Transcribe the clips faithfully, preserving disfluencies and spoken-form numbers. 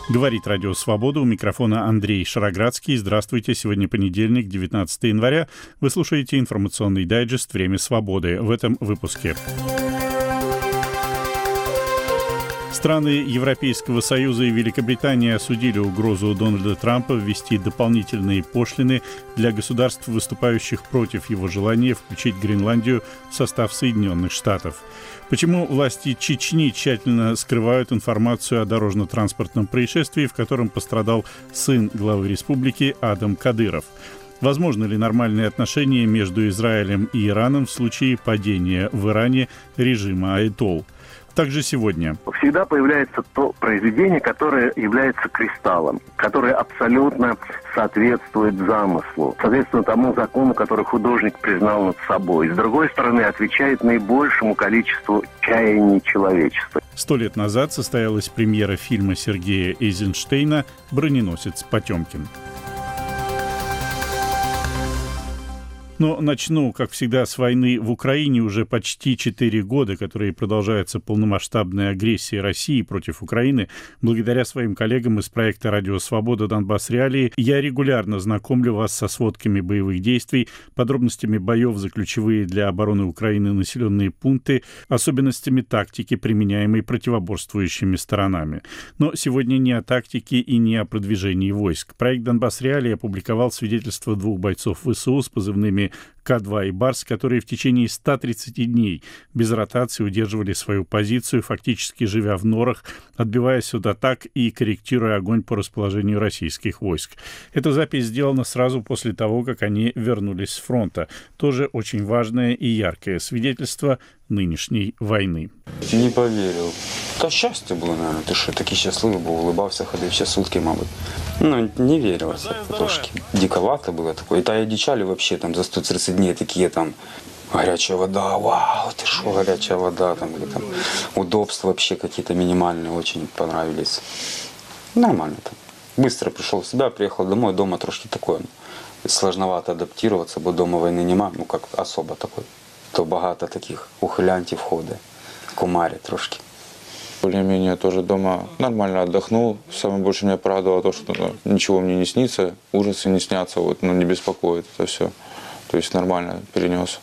Говорит Радио Свобода, у микрофона Андрей Шароградский. Здравствуйте, сегодня понедельник, девятнадцатое января. Вы слушаете информационный дайджест «Время свободы». В этом выпуске. Страны Европейского Союза и Великобритания осудили угрозу Дональда Трампа ввести дополнительные пошлины для государств, выступающих против его желания включить Гренландию в состав Соединенных Штатов. Почему власти Чечни тщательно скрывают информацию о дорожно-транспортном происшествии, в котором пострадал сын главы республики Адам Кадыров? Возможно ли нормальные отношения между Израилем и Ираном в случае падения в Иране режима Аятолл? Также сегодня. Всегда появляется то произведение, которое является кристаллом, которое абсолютно соответствует замыслу, соответствует тому закону, который художник признал над собой. С другой стороны, отвечает наибольшему количеству чаяний человечества. Сто лет назад состоялась премьера фильма Сергея Эйзенштейна «Броненосец Потемкин». Но начну, как всегда, с войны в Украине. Уже почти четыре года, которые продолжается полномасштабная агрессия России против Украины. Благодаря своим коллегам из проекта «Радио Свобода. Донбасс. Реалии» я регулярно знакомлю вас со сводками боевых действий, подробностями боев за ключевые для обороны Украины населенные пункты, особенностями тактики, применяемой противоборствующими сторонами. Но сегодня не о тактике и не о продвижении войск. Проект «Донбасс. Реалии» опубликовал свидетельство двух бойцов ВСУ с позывными К два и Барс, которые в течение ста тридцати дней без ротации удерживали свою позицию, фактически живя в норах, отбиваясь от атак и корректируя огонь по расположению российских войск. Эта запись сделана сразу после того, как они вернулись с фронта. Тоже очень важное и яркое свидетельство нынешней войны. Не поверил. Та счастье было, наверное. Ты что, такий щасливий був, улыбався, ходив ще сутки, мабуть. Ну, не верилось трошки. Диковато было такое. И та одичали вообще там за сто тридцать дней такие там горячая вода, вау, ты что, горячая вода, там, или там удобства вообще какие-то минимальные, очень понравились. Нормально там. Быстро пришел в себя, приехал домой, дома трошки такое. Сложновато адаптироваться, бо дома війни нема, ну как особо такой. То багато таких ухилянтів ходить, кумарі трошки. Более-менее тоже дома нормально отдохнул. Самое больше меня порадовало то, что ну, ничего мне не снится, ужасы не снятся, вот, ну, не беспокоит это все. То есть нормально перенес.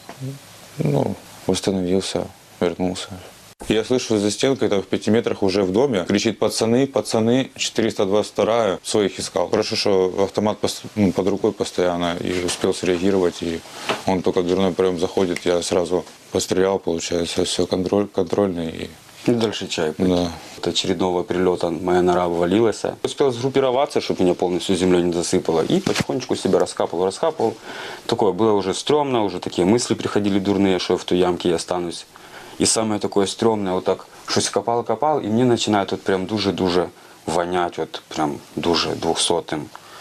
Ну, восстановился, вернулся. Я слышу за стенкой, там в пяти метрах уже в доме, кричит пацаны, пацаны, четыреста двадцать вторая, своих искал. Хорошо, что автомат ну, под рукой постоянно и успел среагировать, и он только дверной проем заходит, я сразу пострелял, получается, все контроль, контрольный. И... И дальше чай пить. Да. От очередного прилета моя нора обвалилась. Успел сгруппироваться, чтобы меня полностью землей не засыпало. И потихонечку себя раскапывал, раскапывал. Такое было уже стрёмно, уже такие мысли приходили дурные, что в той ямке я останусь. И самое такое стрёмное, вот так, щось копал-копал, и мне начинает вот прям дуже-дуже вонять, вот прям дуже двухсотым.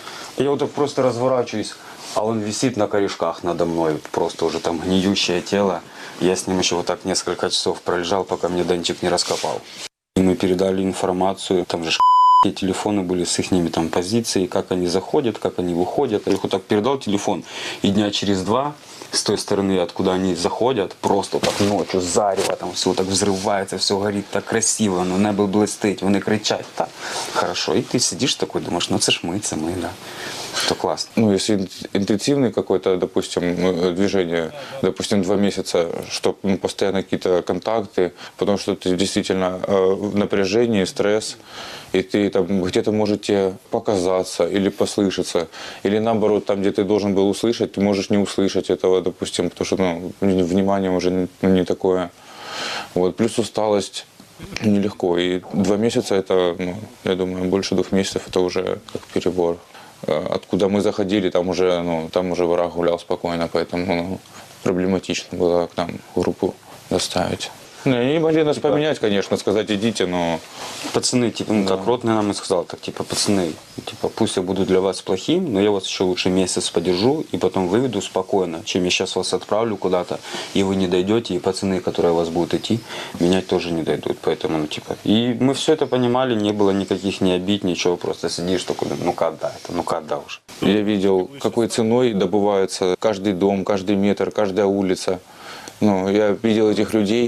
Я вот так просто разворачиваюсь, а он висит на корешках надо мной, просто уже там гниющее тело. Я с ним еще вот так несколько часов пролежал, пока мне Денчик не раскопал. И мы передали информацию, там же телефоны были с их там позицией, как они заходят, как они выходят. Я их вот так передал телефон, и дня через два с той стороны, откуда они заходят, просто так ночью зарево, там все так взрывается, все горит так красиво, но небо блистить, вони кричать, так хорошо. И ты сидишь такой, думаешь, ну это ж мы, это мы, да. Это классно. Ну, если интенсивный какой-то, допустим, движение, допустим, два месяца, чтобы ну, постоянно какие-то контакты, потому что ты действительно э, в напряжении, стресс, и ты там где-то можете показаться или послышаться, или наоборот, там, где ты должен был услышать, ты можешь не услышать этого, допустим, потому что ну, внимание уже не, не такое. Вот. Плюс усталость. Нелегко. И два месяца это, ну, я думаю, больше двух месяцев это уже как перебор. Откуда мы заходили, там уже, ну, там уже враг гулял спокойно, поэтому ну, проблематично было к нам группу доставить. Ну, они могли нас типа, поменять, конечно, сказать идите, но... Пацаны, типа, ну, как ротный нам и сказал, так, типа, пацаны, типа, пусть я буду для вас плохим, но я вас еще лучше месяц подержу и потом выведу спокойно, чем я сейчас вас отправлю куда-то, и вы не дойдете, и пацаны, которые вас будут идти, менять тоже не дойдут, поэтому, ну, типа... И мы все это понимали, не было никаких ни обид, ничего, просто сидишь такой, ну-ка, да, это, ну-ка, да уже. Я видел, какой ценой добывается каждый дом, каждый метр, каждая улица. Ну, я видел этих людей,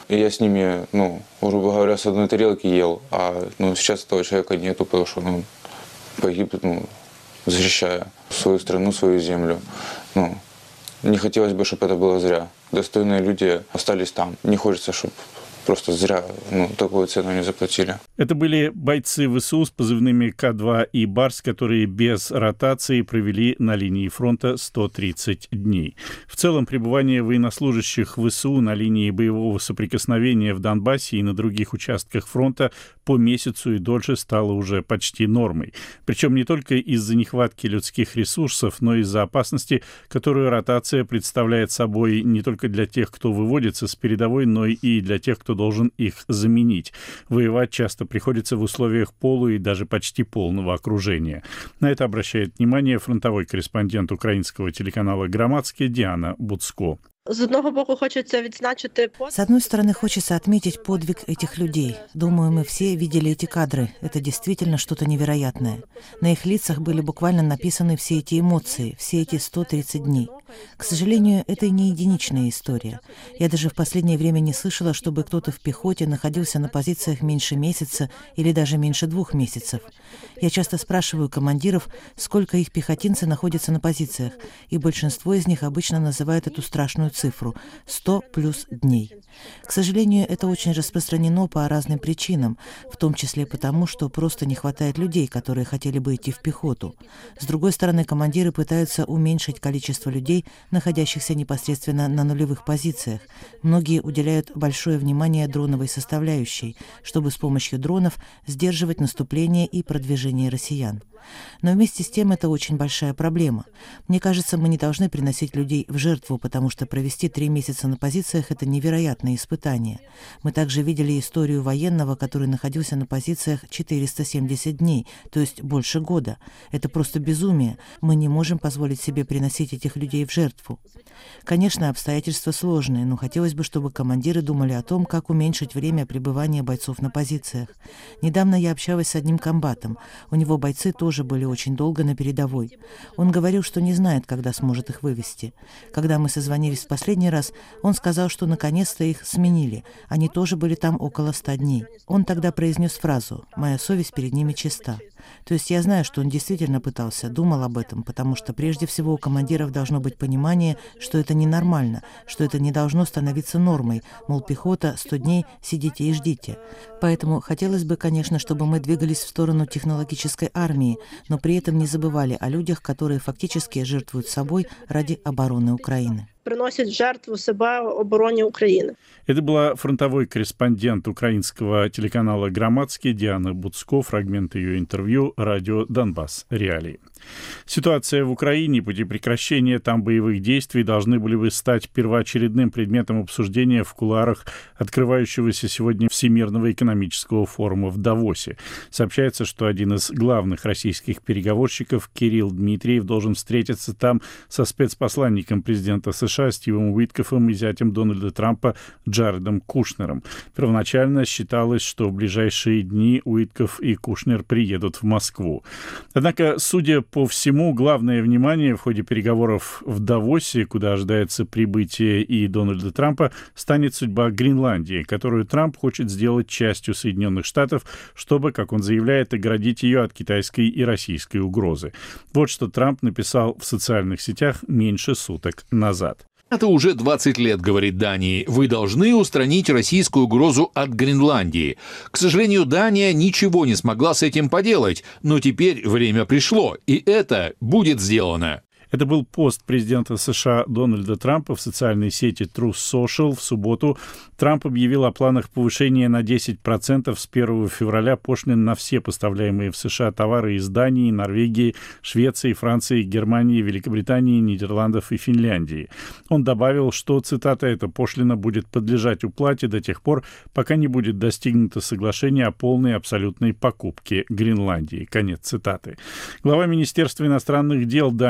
И я с ними, ну, грубо говоря, с одной тарелки ел, а ну, сейчас этого человека нету, потому что он погиб, ну, защищая свою страну, свою землю. Ну, не хотелось бы, чтобы это было зря. Достойные люди остались там. Не хочется, чтобы просто зря, ну, такую цену не заплатили. Это были бойцы ВСУ с позывными К два и Барс, которые без ротации провели на линии фронта сто тридцать дней. В целом, пребывание военнослужащих ВСУ на линии боевого соприкосновения в Донбассе и на других участках фронта по месяцу и дольше стало уже почти нормой. Причем не только из-за нехватки людских ресурсов, но и из-за опасности, которую ротация представляет собой не только для тех, кто выводится с передовой, но и для тех, кто должен их заменить. Воевать часто приходится в условиях полу и даже почти полного окружения. На это обращает внимание фронтовой корреспондент украинского телеканала «Громадське» Диана Буцко. С одного боку хочется відзначити... С одной стороны, хочется отметить подвиг этих людей. Думаю, мы все видели эти кадры. Это действительно что-то невероятное. На их лицах были буквально написаны все эти эмоции, все эти сто тридцать дней. К сожалению, это и не единичная история. Я даже в последнее время не слышала, чтобы кто-то в пехоте находился на позициях меньше месяца или даже меньше двух месяцев. Я часто спрашиваю командиров, сколько их пехотинцы находятся на позициях, и большинство из них обычно называют эту страшную цифру – сто плюс дней. К сожалению, это очень распространено по разным причинам, в том числе потому, что просто не хватает людей, которые хотели бы идти в пехоту. С другой стороны, командиры пытаются уменьшить количество людей, находящихся непосредственно на нулевых позициях. Многие уделяют большое внимание дроновой составляющей, чтобы с помощью дронов сдерживать наступление и продвижение россиян. Но вместе с тем это очень большая проблема. Мне кажется, мы не должны приносить людей в жертву, потому что провести три месяца на позициях – это невероятное испытание. Мы также видели историю военного, который находился на позициях четыреста семьдесят дней, то есть больше года. Это просто безумие. Мы не можем позволить себе приносить этих людей в жертву. Конечно, обстоятельства сложные, но хотелось бы, чтобы командиры думали о том, как уменьшить время пребывания бойцов на позициях. Недавно я общалась с одним комбатом. У него бойцы тоже были очень долго на передовой. Он говорил, что не знает, когда сможет их вывести. Когда мы созвонились в последний раз, он сказал, что наконец-то их сменили. Они тоже были там около ста дней. Он тогда произнес фразу «Моя совесть перед ними чиста». То есть я знаю, что он действительно пытался, думал об этом, потому что прежде всего у командиров должно быть понимание, что это ненормально, что это не должно становиться нормой, мол, пехота, сто дней, сидите и ждите. Поэтому хотелось бы, конечно, чтобы мы двигались в сторону технологической армии, но при этом не забывали о людях, которые фактически жертвуют собой ради обороны Украины. Приносят жертву себя обороне Украины. Это была фронтовой корреспондент украинского телеканала «Громадське» Диана Буцко, фрагмент ее интервью «Радио Донбасс. Реалии». Ситуация в Украине, пути прекращения там боевых действий должны были бы стать первоочередным предметом обсуждения в кулуарах открывающегося сегодня Всемирного экономического форума в Давосе. Сообщается, что один из главных российских переговорщиков Кирилл Дмитриев должен встретиться там со спецпосланником президента США Стивом Уиткофом и зятем Дональда Трампа Джаредом Кушнером. Первоначально считалось, что в ближайшие дни Уиткоф и Кушнер приедут в Москву. Однако, судя по всему, главное внимание в ходе переговоров в Давосе, куда ожидается прибытие и Дональда Трампа, станет судьба Гренландии, которую Трамп хочет сделать частью Соединенных Штатов, чтобы, как он заявляет, оградить ее от китайской и российской угрозы. Вот что Трамп написал в социальных сетях меньше суток назад. Это уже двадцать лет, говорит Дании. Вы должны устранить российскую угрозу от Гренландии. К сожалению, Дания ничего не смогла с этим поделать, но теперь время пришло, и это будет сделано. Это был пост президента США Дональда Трампа в социальной сети Truth Social в субботу. Трамп объявил о планах повышения на десять процентов с первого февраля пошлин на все поставляемые в США товары из Дании, Норвегии, Швеции, Франции, Германии, Великобритании, Нидерландов и Финляндии. Он добавил, что, цитата, «эта пошлина будет подлежать уплате до тех пор, пока не будет достигнуто соглашение о полной абсолютной покупке Гренландии». Конец цитаты. Глава Министерства иностранных дел Дании Ларс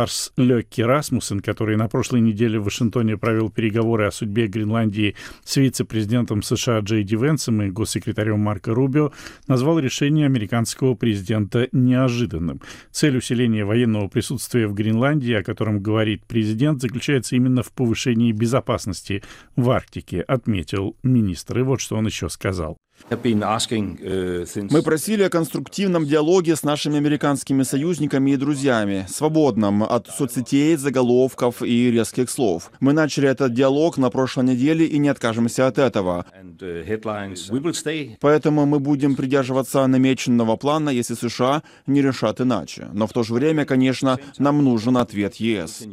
Ларс Лёкке Расмуссен, который на прошлой неделе в Вашингтоне провел переговоры о судьбе Гренландии с вице-президентом США Джей Ди Венсом и госсекретарем Марко Рубио, назвал решение американского президента неожиданным. Цель усиления военного присутствия в Гренландии, о котором говорит президент, заключается именно в повышении безопасности в Арктике, отметил министр. И вот что он еще сказал. Мы просили о конструктивном диалоге с нашими американскими союзниками и друзьями, свободном от соцсетей, заголовков и резких слов. Мы начали этот диалог на прошлой неделе и не откажемся от этого. Поэтому мы будем придерживаться намеченного плана, если США не решат иначе. Но в то же время, конечно, нам нужен ответ ЕС.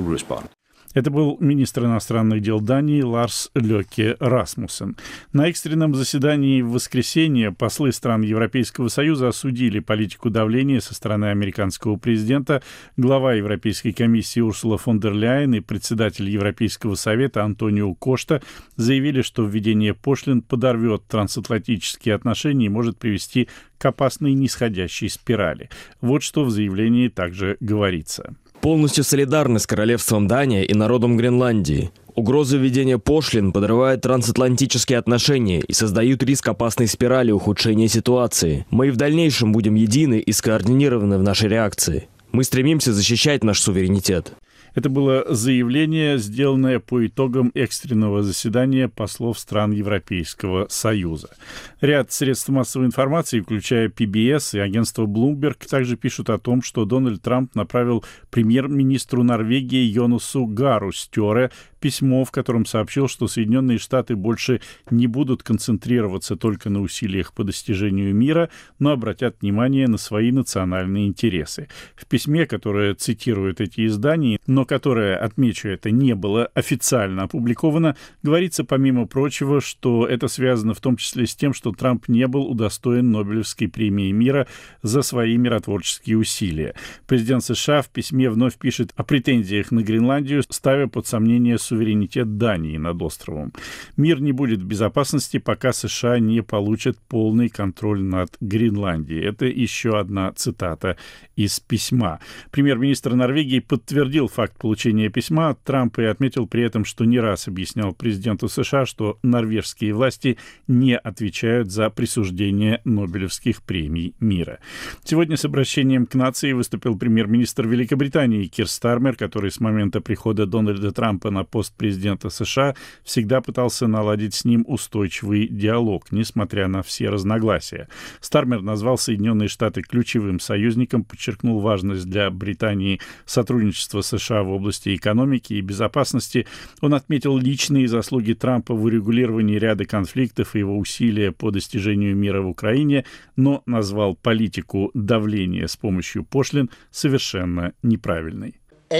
Это был министр иностранных дел Дании Ларс Лёкке Расмуссен. На экстренном заседании в воскресенье послы стран Европейского Союза осудили политику давления со стороны американского президента. Глава Европейской комиссии Урсула фон дер Ляйен и председатель Европейского совета Антонио Кошта заявили, что введение пошлин подорвет трансатлантические отношения и может привести к опасной нисходящей спирали. Вот что в заявлении также говорится. Полностью солидарны с королевством Дания и народом Гренландии. Угроза введения пошлин подрывает трансатлантические отношения и создают риск опасной спирали ухудшения ситуации. Мы и в дальнейшем будем едины и скоординированы в нашей реакции. Мы стремимся защищать наш суверенитет. Это было заявление, сделанное по итогам экстренного заседания послов стран Европейского Союза. Ряд средств массовой информации, включая пи би эс и агентство Bloomberg, также пишут о том, что Дональд Трамп направил премьер-министру Норвегии Йонасу Гару Стёре письмо, в котором сообщил, что Соединенные Штаты больше не будут концентрироваться только на усилиях по достижению мира, но обратят внимание на свои национальные интересы. В письме, которое цитирует эти издания, но которое, отмечу, это не было официально опубликовано, говорится, помимо прочего, что это связано в том числе с тем, что Трамп не был удостоен Нобелевской премии мира за свои миротворческие усилия. Президент США в письме вновь пишет о претензиях на Гренландию, ставя под сомнение суверенитет Дании над островом. Мир не будет в безопасности, пока США не получат полный контроль над Гренландией. Это еще одна цитата из письма. Премьер-министр Норвегии подтвердил факт получения письма от Трампа и отметил при этом, что не раз объяснял президенту США, что норвежские власти не отвечают за присуждение Нобелевских премий мира. Сегодня с обращением к нации выступил премьер-министр Великобритании Кир Стармер, который с момента прихода Дональда Трампа на пост президента США всегда пытался наладить с ним устойчивый диалог, несмотря на все разногласия. Стармер назвал Соединенные Штаты ключевым союзником, подчеркнул важность для Британии сотрудничества США в области экономики и безопасности. Он отметил личные заслуги Трампа в урегулировании ряда конфликтов и его усилия по достижению мира в Украине, но назвал политику давления с помощью пошлин совершенно неправильной.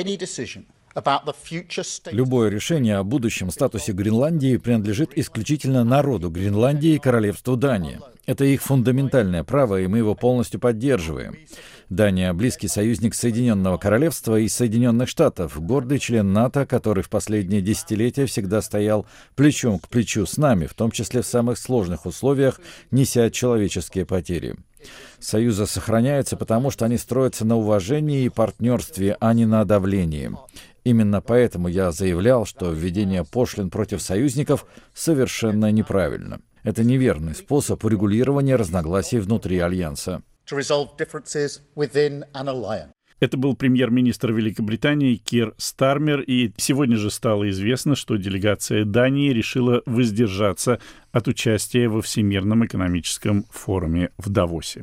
Любое решение о будущем статусе Гренландии принадлежит исключительно народу Гренландии и королевству Дании. Это их фундаментальное право, и мы его полностью поддерживаем. Дания — близкий союзник Соединенного Королевства и Соединенных Штатов, гордый член НАТО, который в последние десятилетия всегда стоял плечом к плечу с нами, в том числе в самых сложных условиях, неся человеческие потери. Союзы сохраняются, потому что они строятся на уважении и партнерстве, а не на давлении. Именно поэтому я заявлял, что введение пошлин против союзников совершенно неправильно. Это неверный способ урегулирования разногласий внутри Альянса. Это был премьер-министр Великобритании Кир Стармер, и сегодня же стало известно, что делегация Дании решила воздержаться от участия во Всемирном экономическом форуме в Давосе.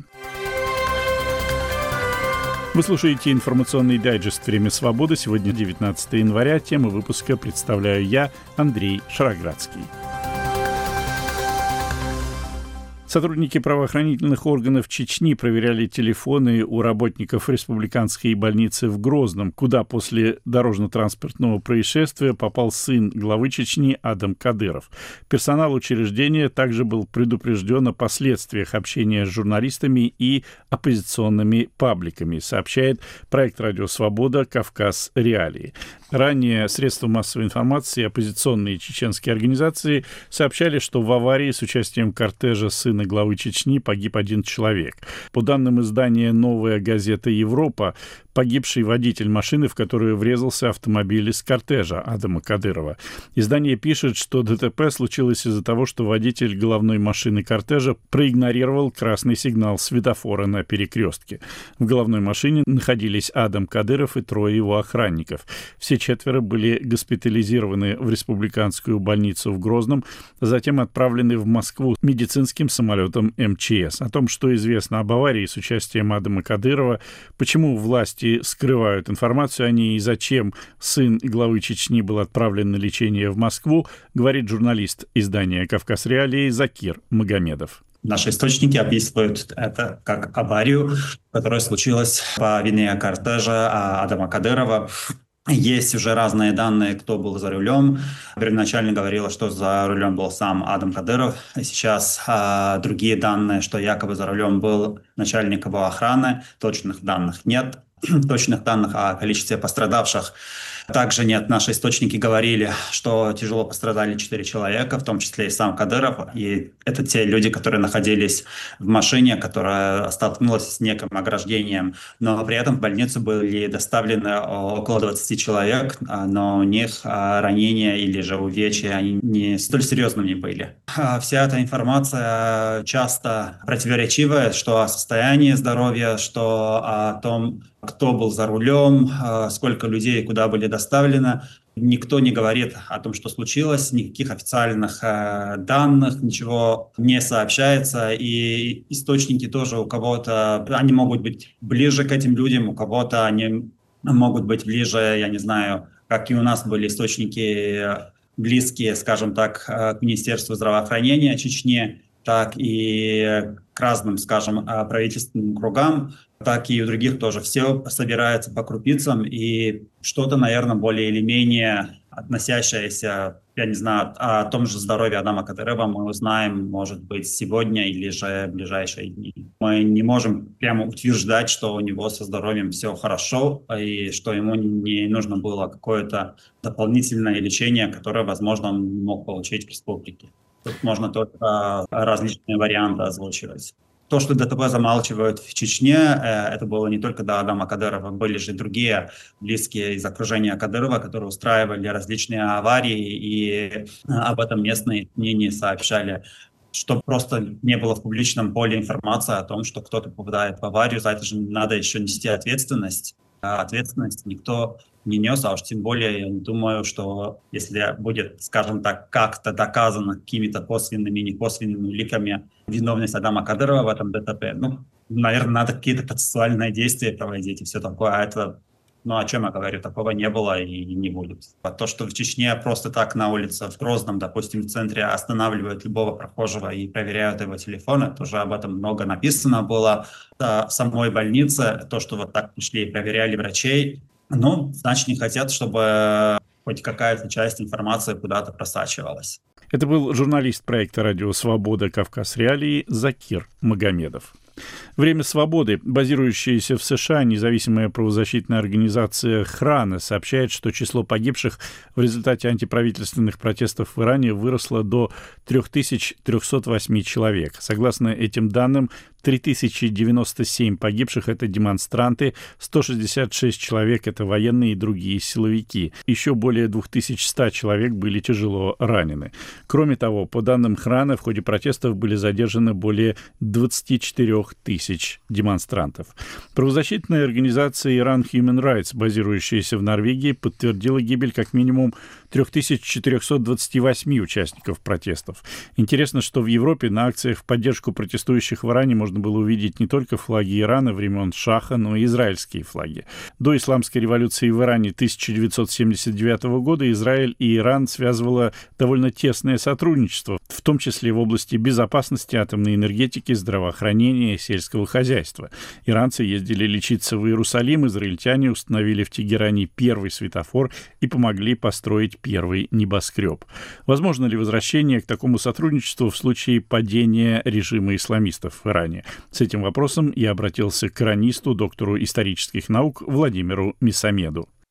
Вы слушаете информационный дайджест «Время свободы». Сегодня девятнадцатое января. Тему выпуска представляю я, Андрей Шароградский. Сотрудники правоохранительных органов Чечни проверяли телефоны у работников республиканской больницы в Грозном, куда после дорожно-транспортного происшествия попал сын главы Чечни Адам Кадыров. Персонал учреждения также был предупрежден о последствиях общения с журналистами и оппозиционными пабликами, сообщает проект «Радио Свобода. Кавказ. Реалии». Ранее средства массовой информации и оппозиционные чеченские организации сообщали, что в аварии с участием кортежа сына главы Чечни погиб один человек. По данным издания «Новая газета Европа», погибший водитель машины, в которую врезался автомобиль из кортежа Адама Кадырова. Издание пишет, что ДТП случилось из-за того, что водитель головной машины кортежа проигнорировал красный сигнал светофора на перекрестке. В головной машине находились Адам Кадыров и трое его охранников. Все четверо были госпитализированы в республиканскую больницу в Грозном, затем отправлены в Москву медицинским самолетом эм че эс. О том, что известно об аварии с участием Адама Кадырова, почему власти скрывают информацию о ней и зачем сын главы Чечни был отправлен на лечение в Москву, говорит журналист издания «Кавказ Реалии» Закир Магомедов. Наши источники описывают это как аварию, которая случилась по вине кортежа Адама Кадырова. Есть уже разные данные, кто был за рулем. Первоначально говорилось, что за рулем был сам Адам Кадыров. Сейчас а, другие данные, что якобы за рулем был начальник его охраны. Точных данных нет. Точных данных о количестве пострадавших также нет. Наши источники говорили, что тяжело пострадали четыре человека, в том числе и сам Кадыров. И это те люди, которые находились в машине, которая столкнулась с неким ограждением. Но при этом в больницу были доставлены около двадцати человек, но у них ранения или же увечья они не столь серьезными были. Вся эта информация часто противоречивая, что о состоянии здоровья, что о том, кто был за рулем, сколько людей куда были доставлены. Никто не говорит о том, что случилось, никаких официальных данных, ничего не сообщается. И источники тоже у кого-то, они могут быть ближе к этим людям, у кого-то они могут быть ближе, я не знаю, как и у нас были источники близкие, скажем так, к Министерству здравоохранения Чечни, так и к разным, скажем, правительственным кругам, так и у других тоже. Все собирается по крупицам, и что-то, наверное, более или менее относящееся, я не знаю, о том же здоровье Адама Кадырова мы узнаем, может быть, сегодня или же в ближайшие дни. Мы не можем прямо утверждать, что у него со здоровьем все хорошо, и что ему не нужно было какое-то дополнительное лечение, которое, возможно, он мог получить в республике. Тут можно только различные варианты озвучивать. То, что ДТП замалчивают в Чечне, это было не только до Адама Кадырова, были же другие близкие из окружения Кадырова, которые устраивали различные аварии, и об этом местные СМИ не сообщали. Что просто не было в публичном поле информации о том, что кто-то попадает в аварию, за это же надо еще нести ответственность. А ответственность никто не нес, а уж тем более, я думаю, что если будет, скажем так, как-то доказано какими-то косвенными, некосвенными уликами виновность Адама Кадырова в этом ДТП, ну, наверное, надо какие-то процессуальные действия проводить и все такое, а это, ну, о чем я говорю, такого не было и не будет. А то, что в Чечне просто так на улице, в Грозном, допустим, в центре останавливают любого прохожего и проверяют его телефон, это уже об этом много написано было в самой больнице, то, что вот так пришли и проверяли врачей, ну, значит, не хотят, чтобы хоть какая-то часть информации куда-то просачивалась. Это был журналист проекта «Радио Свобода. Кавказ Реалии» Закир Магомедов. «Время свободы», базирующаяся в США независимая правозащитная организация «Храна», сообщает, что число погибших в результате антиправительственных протестов в Иране выросло до три тысячи триста восемь человек. Согласно этим данным, три тысячи девяносто семь погибших – это демонстранты, сто шестьдесят шесть человек – это военные и другие силовики. Еще более две тысячи сто человек были тяжело ранены. Кроме того, по данным Храна, в ходе протестов были задержаны более двадцати четырёх тысяч демонстрантов. Правозащитная организация Iran Human Rights, базирующаяся в Норвегии, подтвердила гибель как минимум три тысячи четыреста двадцать восемь участников протестов. Интересно, что в Европе на акциях в поддержку протестующих в Иране можно было увидеть не только флаги Ирана времен Шаха, но и израильские флаги. До исламской революции в Иране тысяча девятьсот семьдесят девятого года Израиль и Иран связывало довольно тесное сотрудничество, в том числе в области безопасности, атомной энергетики, здравоохранения, сельского хозяйства. Иранцы ездили лечиться в Иерусалим, израильтяне установили в Тегеране первый светофор и помогли построить первый небоскреб. Возможно ли возвращение к такому сотрудничеству в случае падения режима исламистов в Иране? С этим вопросом я обратился к иранисту, доктору исторических наук Владимиру Мисамеду.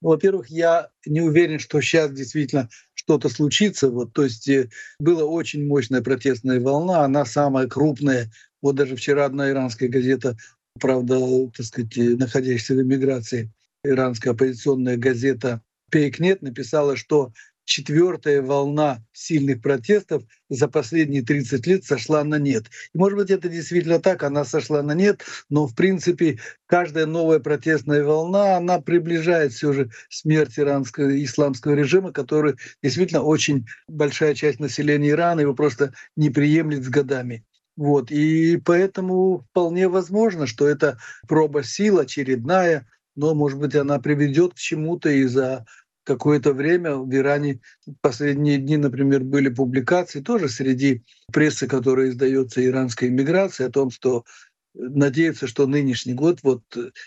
Во-первых, я не уверен, что сейчас действительно что-то случится. Вот, то есть была очень мощная протестная волна, она самая крупная. Вот даже вчера одна иранская газета, правда, так сказать, находящаяся в эмиграции, иранская оппозиционная газета «Пейкнет» написала, что четвертая волна сильных протестов за последние тридцать лет сошла на нет. И, может быть, это действительно так, она сошла на нет, но, в принципе, каждая новая протестная волна, она приближает все же смерть иранского исламского режима, который действительно очень большая часть населения Ирана его просто не приемлет с годами. Вот. И поэтому вполне возможно, что это проба сил очередная, но, может быть, она приведет к чему-то и за какое-то время в Иране в последние дни, например, были публикации тоже среди прессы, которая издается иранской эмиграцией, о том, что надеются, что нынешний год, вот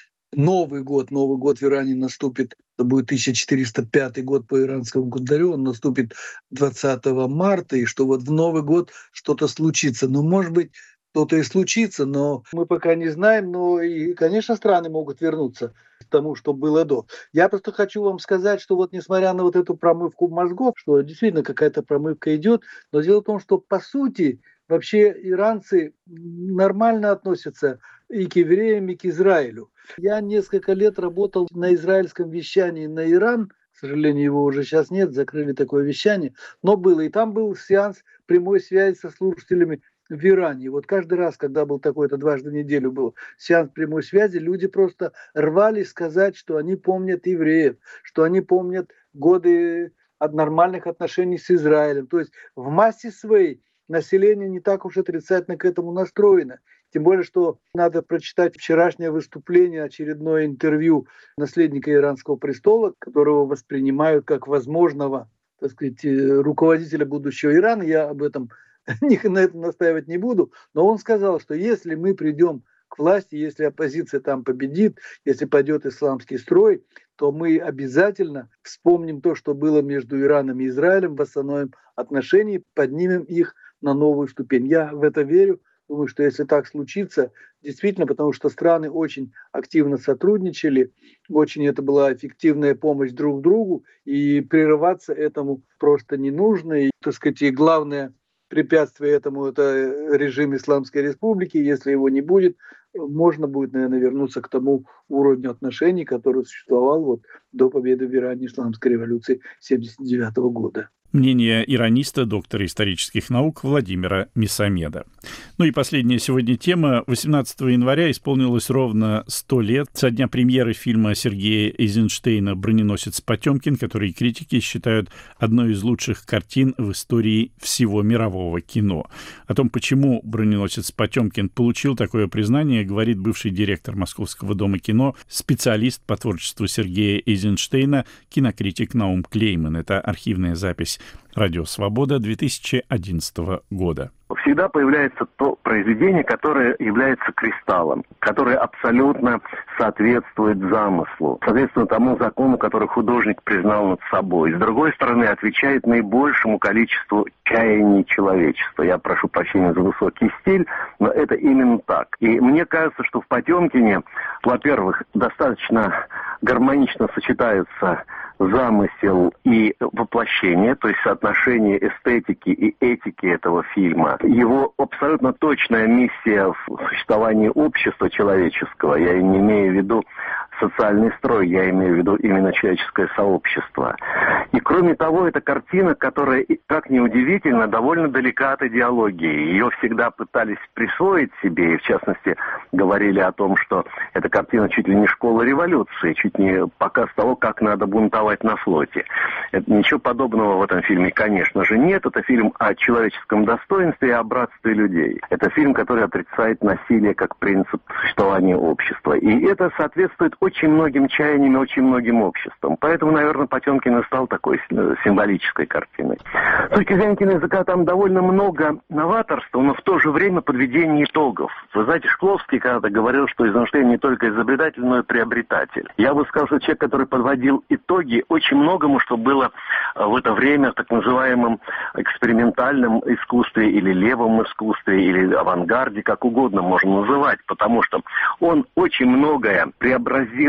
Новый год, Новый год в Иране наступит, это будет тысяча четыреста пятый год по иранскому календарю, он наступит двадцатого марта, и что вот в Новый год что-то случится. Ну, может быть, что-то и случится, но мы пока не знаем. Но и, конечно, страны могут вернуться к тому, что было до. Я просто хочу вам сказать, что вот несмотря на вот эту промывку мозгов, что действительно какая-то промывка идет, но дело в том, что по сути вообще иранцы нормально относятся и к евреям, и к Израилю. Я несколько лет работал на израильском вещании на Иран. К сожалению, его уже сейчас нет, закрыли такое вещание. Но было. И там был сеанс прямой связи со слушателями в Иране. И вот каждый раз, когда был такой-то дважды в неделю был сеанс прямой связи, люди просто рвались сказать, что они помнят евреев, что они помнят годы от нормальных отношений с Израилем. То есть в массе своей население не так уж отрицательно к этому настроено. Тем более, что надо прочитать вчерашнее выступление, очередное интервью наследника иранского престола, которого воспринимают как возможного, так сказать, руководителя будущего Ирана. Я об этом на этом настаивать не буду. Но он сказал, что если мы придем к власти, если оппозиция там победит, если пойдет исламский строй, то мы обязательно вспомним то, что было между Ираном и Израилем, восстановим отношения, поднимем их на новую ступень. Я в это верю. Думаю, что если так случится, действительно, потому что страны очень активно сотрудничали, очень это была эффективная помощь друг другу, и прерываться этому просто не нужно. И, так сказать, и главное препятствие этому – это режим Исламской Республики. Если его не будет, можно будет, наверное, вернуться к тому уровню отношений, который существовал вот до победы в Иране Исламской революции тысяча девятьсот семьдесят девятого года. Мнение ирониста, доктора исторических наук Владимира Месамеда. Ну и последняя сегодня тема. восемнадцатого января исполнилось ровно сто лет со дня премьеры фильма Сергея Эйзенштейна «Броненосец Потемкин», который критики считают одной из лучших картин в истории всего мирового кино. О том, почему «Броненосец Потемкин» получил такое признание, говорит бывший директор Московского дома кино, специалист по творчеству Сергея Эйзенштейна, кинокритик Наум Клейман. Это архивная запись «Радио Свобода» две тысячи одиннадцатого года. Всегда появляется то произведение, которое является кристаллом, которое абсолютно соответствует замыслу, соответствует тому закону, который художник признал над собой. С другой стороны, отвечает наибольшему количеству чаяний человечества. Я прошу прощения за высокий стиль, но это именно так. И мне кажется, что в «Потемкине», во-первых, достаточно гармонично сочетаются замысел и воплощение, то есть соотношение эстетики и этики этого фильма, его абсолютно точная миссия в существовании общества человеческого, я не имею в виду социальный строй, я имею в виду именно человеческое сообщество. И кроме того, это картина, которая, как ни удивительно, довольно далека от идеологии. Ее всегда пытались присвоить себе, и в частности говорили о том, что эта картина чуть ли не школа революции, чуть не показ того, как надо бунтовать на флоте. Это, ничего подобного в этом фильме, конечно же, нет. Это фильм о человеческом достоинстве и о братстве людей. Это фильм, который отрицает насилие как принцип существования общества. И это соответствует очень многим чаяниям и очень многим обществам. Поэтому, наверное, Потемкин и стал такой символической картиной. С точки зрения киноязыка там довольно много новаторства, но в то же время подведение итогов. Вы знаете, Шкловский когда-то говорил, что Эйзенштейн не только изобретатель, но и приобретатель. Я бы сказал, что человек, который подводил итоги очень многому, что было в это время в так называемом экспериментальном искусстве или левом искусстве, или авангарде, как угодно можно называть, потому что он очень многое преобразил в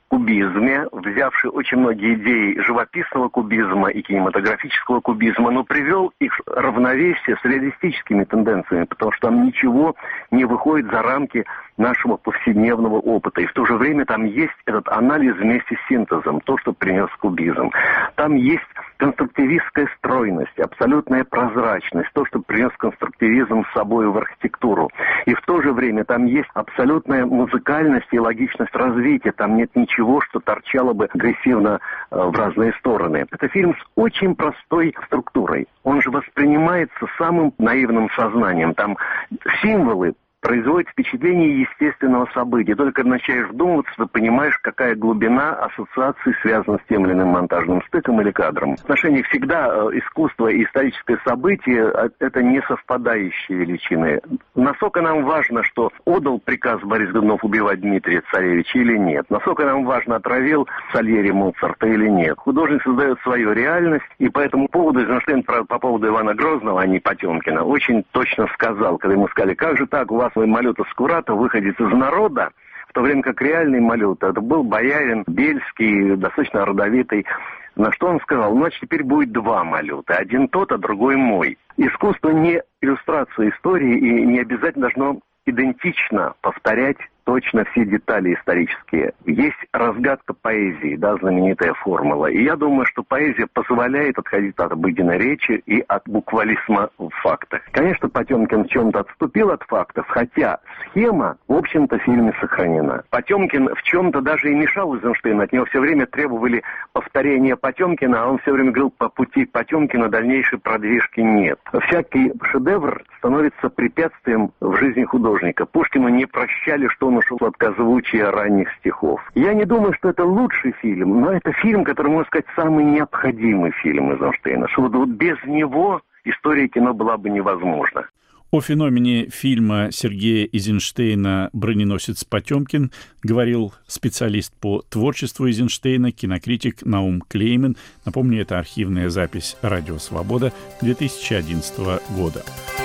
кубизме, взявший очень многие идеи живописного кубизма и кинематографического кубизма, но привел их в равновесие с реалистическими тенденциями, потому что там ничего не выходит за рамки нашего повседневного опыта. И в то же время там есть этот анализ вместе с синтезом, то, что принес кубизм. Там есть конструктивистская стройность, абсолютная прозрачность, то, что принес конструктивизм с собой в архитектуру. И в то же время там есть абсолютная музыкальность и логичность развития. Там нет ничего, что торчало бы агрессивно э, в разные стороны. Это фильм с очень простой структурой. Он же воспринимается самым наивным сознанием. Там символы производит впечатление естественного события. Только когда начинаешь вдумываться, ты понимаешь, какая глубина ассоциаций связана с тем или иным монтажным стыком или кадром. В отношениях всегда искусство и историческое событие – это не совпадающие величины. Насколько нам важно, что отдал приказ Борис Годунов убивать Дмитрия Царевича или нет? Насколько нам важно, отравил Сальери Моцарта или нет? Художник создает свою реальность, и по этому поводу Эйзенштейн по поводу Ивана Грозного, а не Потемкина, очень точно сказал, когда ему сказали, как же так, у вас Малюта Скуратов выходит из народа, в то время как реальный Малюта, это был боярин Бельский, достаточно родовитый. На что он сказал, ну, значит, теперь будет два Малюта, один тот, а другой мой. Искусство не иллюстрация истории и не обязательно должно идентично повторять точно все детали исторические. Есть разгадка поэзии, да, знаменитая формула. И я думаю, что поэзия позволяет отходить от обыденной речи и от буквализма в фактах. Конечно, Потемкин в чем-то отступил от фактов, хотя схема, в общем-то, в фильме сохранена. Потемкин в чем-то даже и мешал Эйзенштейну. От него все время требовали повторения Потемкина, а он все время говорил, по пути Потемкина дальнейшей продвижки нет. Всякий шедевр становится препятствием в жизни художника. Пушкину не прощали, что он ушел от сладкозвучия ранних стихов. Я не думаю, что это лучший фильм, но это фильм, который, можно сказать, самый необходимый фильм Эйзенштейна. Что вот без него история кино была бы невозможна. О феномене фильма Сергея Эйзенштейна «Броненосец Потемкин» говорил специалист по творчеству Эйзенштейна, кинокритик Наум Клеймен. Напомню, это архивная запись «Радио Свобода» две тысячи одиннадцатого года.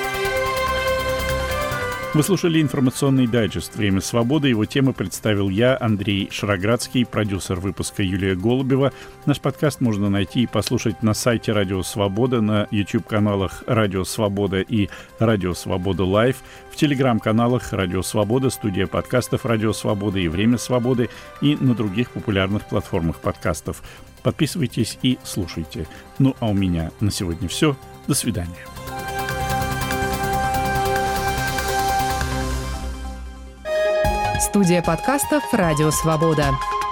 Вы слушали информационный дайджест «Время свободы». Его темы представил я, Андрей Шароградский, продюсер выпуска Юлия Голубева. Наш подкаст можно найти и послушать на сайте «Радио Свобода», на YouTube-каналах «Радио Свобода» и «Радио Свобода Лайв», в телеграм-каналах «Радио Свобода», студия подкастов «Радио Свобода» и «Время свободы» и на других популярных платформах подкастов. Подписывайтесь и слушайте. Ну а у меня на сегодня все. До свидания. Студия подкастов «Радио Свобода».